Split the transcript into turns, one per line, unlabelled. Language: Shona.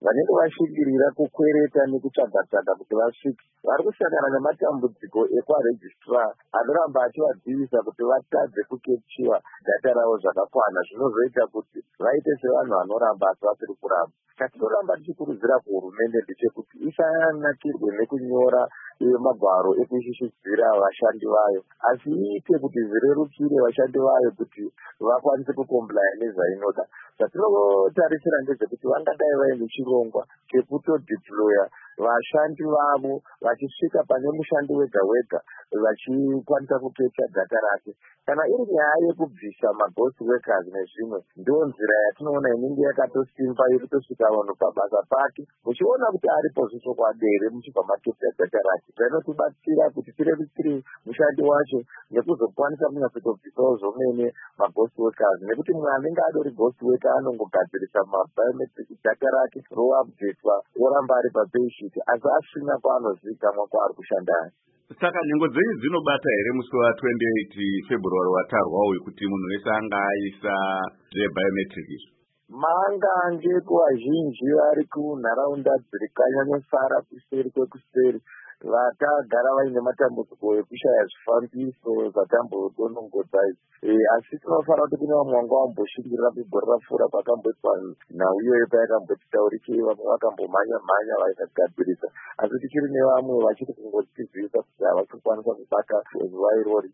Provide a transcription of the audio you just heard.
vanenge vasvikirira kukwereta nekutsvaga-tsvaga kuti vasvike vari kusangana nematambudziko ekuvarejistra anoramba achivadzivisa kuti vatadze kukepchiwa data ravo zvakakwana, zvinozoita kuti vaite sevanhu vanoramba asi vasiri kuramba. Chatinoramba tichikurudzira kuhurumende ndechekuti isanakirwe nekunyora magwaro ekushishidzira vashandi vayo, asi iite kuti zvirerukire vashandi vayo kuti vakwanise kukomplaya nezvainoda. Zvatinotarisira ndezvekuti vangadai vaine chirongwa chekutodeploya vashandi vavo vachisvika pane mushandi wega-wega vachikwanisa kuketa data rake. Kana iri nyaya yekubvisa maghost workers nezvimwe, ndiyo nzira yatinoona inenge yakatosimba irikutosvika vanhu pabasa pake, muchiona kuti aripo zvichokwadere muchibva maketa data rake. Zvinotibatsira kuti tirerutsire mushandi wacho nekuzokwanisa kunyatsotobvisawo zvomene maghost workers, nekuti mwana anenge adori ghost worker anongogadzirisa mabiometric data rake roupdatwa oramba ari papayshit asi asina kwaanozivikanwa kwaari kushanda.
Saka nhengo dzenyu dzinobata here musi wa28 February watarwa wekuti munhu wese anga aisa zvebiometric izvo?
Mangange kuvazhinji vari kunharaunda dziri kanyanyosara kuseri kwekuseri vakagara vaine matambudziko ekushaya zvifambiso zvatambodonongodza idzi. Asi tinofanira kuti kune vamwe vanga vamboshingirira kugore rapfuura kwakamboitwa nhau iyoyo payakambotitaurikei, vamwe vakambomhanya-mhanya vaikagadzirisa, asi tichiri nevamwe vachiri kungotizivisa kuti havasi kukwanisa kubata zuva irori.